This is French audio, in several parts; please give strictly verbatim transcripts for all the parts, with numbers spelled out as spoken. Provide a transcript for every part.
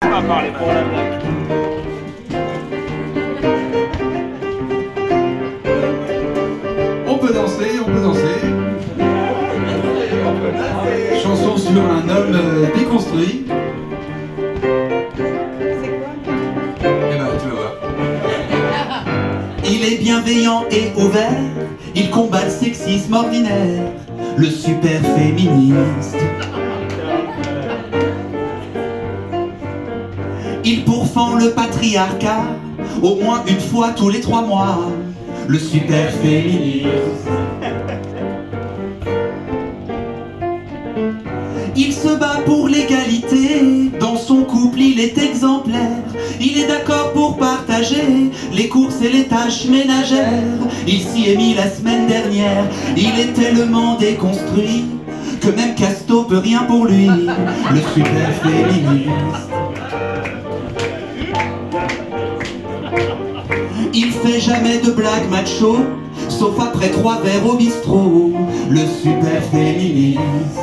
On va parler pour la blague. On peut danser, on peut danser. Chanson sur un homme euh, déconstruit. Eh ben, tu vas voir. Il est bienveillant et ouvert, il combat le sexisme ordinaire, le super féministe. Il pourfend le patriarcat, au moins une fois tous les trois mois, le super féministe. Il se bat pour l'égalité, dans son couple il est exemplaire. Il est d'accord pour partager les courses et les tâches ménagères. Il s'y est mis la semaine dernière, il est tellement déconstruit que même Casto peut rien pour lui, le super féministe. Il fait jamais de blagues macho, sauf après trois verres au bistrot, le super féministe.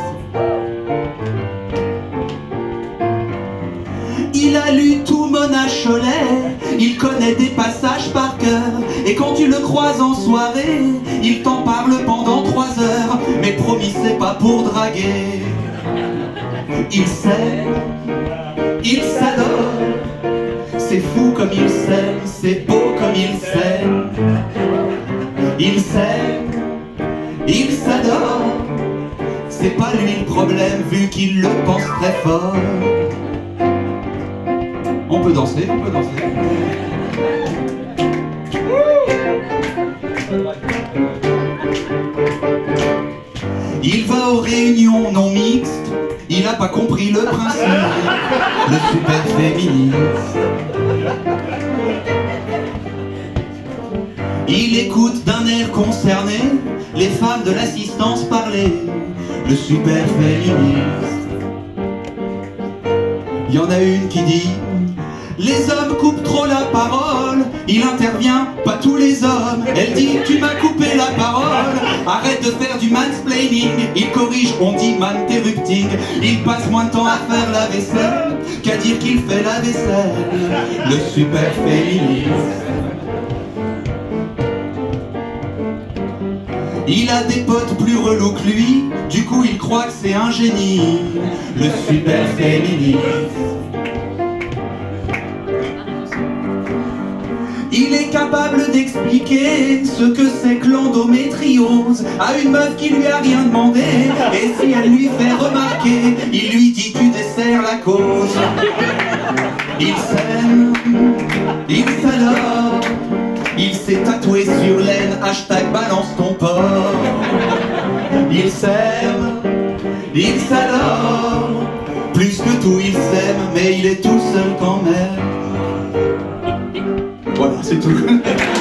Il a lu tout Mona Chollet, il connaît des passages par cœur, et quand tu le croises en soirée, il t'en parle pendant trois heures, mais promis c'est pas pour draguer. Il s'aime, il s'adore, c'est fou comme il s'aime, c'est beau comme il s'aime. Il s'aime, il s'adore, c'est pas lui le problème vu qu'il le pense très fort. On peut danser, on peut danser. Il va aux réunions non mixtes, il a pas compris le principe, le super féministe. Il écoute d'un air concerné les femmes de l'assistance parler, le super féministe. Il y en a une qui dit: les hommes coupent trop la parole. Il intervient, pas tous les hommes. Elle dit: tu m'as coupé la parole. Arrête de faire du mansplaining. Il corrige, on dit manterrupting. Il passe moins de temps à faire la vaisselle qu'à dire qu'il fait la vaisselle, le super féministe. Il a des potes plus relous que lui, du coup il croit que c'est un génie, le super féministe. Il est capable d'expliquer ce que c'est que l'endométriose à une meuf qui lui a rien demandé, et si elle lui fait remarquer, il lui dit: tu desserres la cause. Il s'aime, il s'adore, il s'est tatoué sur l'aine hashtag balance ton porc. Il s'aime, il s'adore, plus que tout il s'aime, mais il est tout seul quand même. Voilà, c'est tout.